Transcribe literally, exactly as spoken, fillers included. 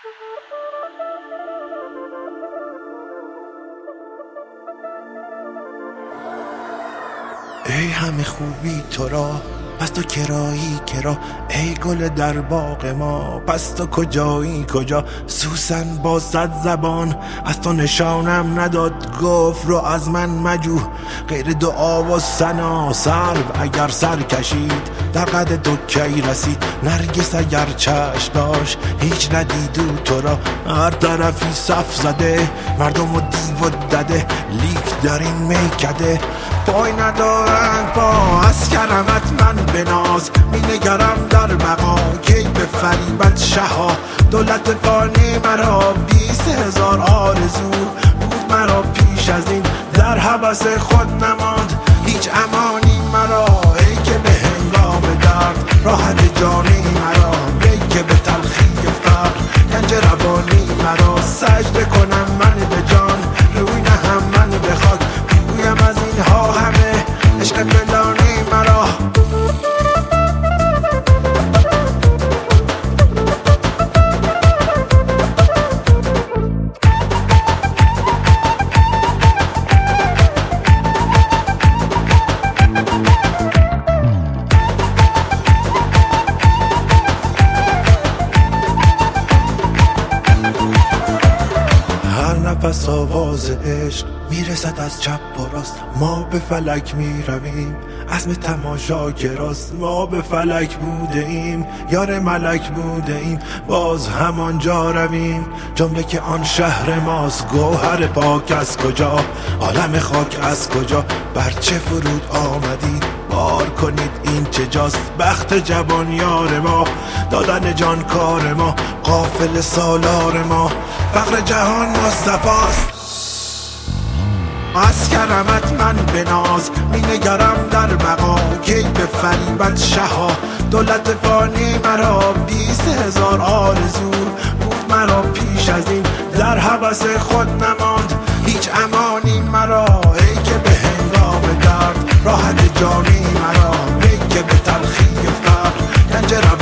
ای همه خوبی تو را پس تو کرایی کرا، ای گل در باغ ما پس تو کجایی کجا. سوسن با صد زبان از تو نشانم نداد، گفت رو از من مجو غیر دعا و ثنا. سرو اگر سر کشید در قد تو کی رسید، نرگس اگر چشم داشت هیچ ندیدو تو را. هر طرفی صف زده مردم و دیو و دده، لیک در این میکده پای ندارند پا. از کرمت من بناز می نگرم در بقا، کی به فریبت شها. دولت فانی مرا بیست هزار آرزو بود مرا پیش از این، در هوس خود نماند هیچ امانی مرا. ای که به هنگام درد راحت جانی مرا، ای که به تلخی فقر گنج روانی مرا. سجده کنم من به جان روی نهم من به خاک، بگویم از اینها همه عشق فلانی مرا. نفس آواز عشق میرسد از چپ و راست، ما به فلک میرویم عزم تماشا گراست. ما به فلک بوده ایم یار ملک بوده ایم، باز همانجا رویم جمله که آن شهر ماست. گوهر پاک از کجا عالم خاک از کجا، بر چه فرود آمدید بار کنید این چه جاست. بخت جوان یار ما دادن جان کار ما، قافل سالار ما فقر جهان مصطفاست. از کرمت من بناز می نگرم در بقا، کی به فریبت شها. دولت فانی مرا بیست هزار آرزو بود مرا پیش از این، در هوس خود نماند هیچ امانی مرا. ای که به هنگام درد راحت جانی مرا، ای که به تلخی فقر گنج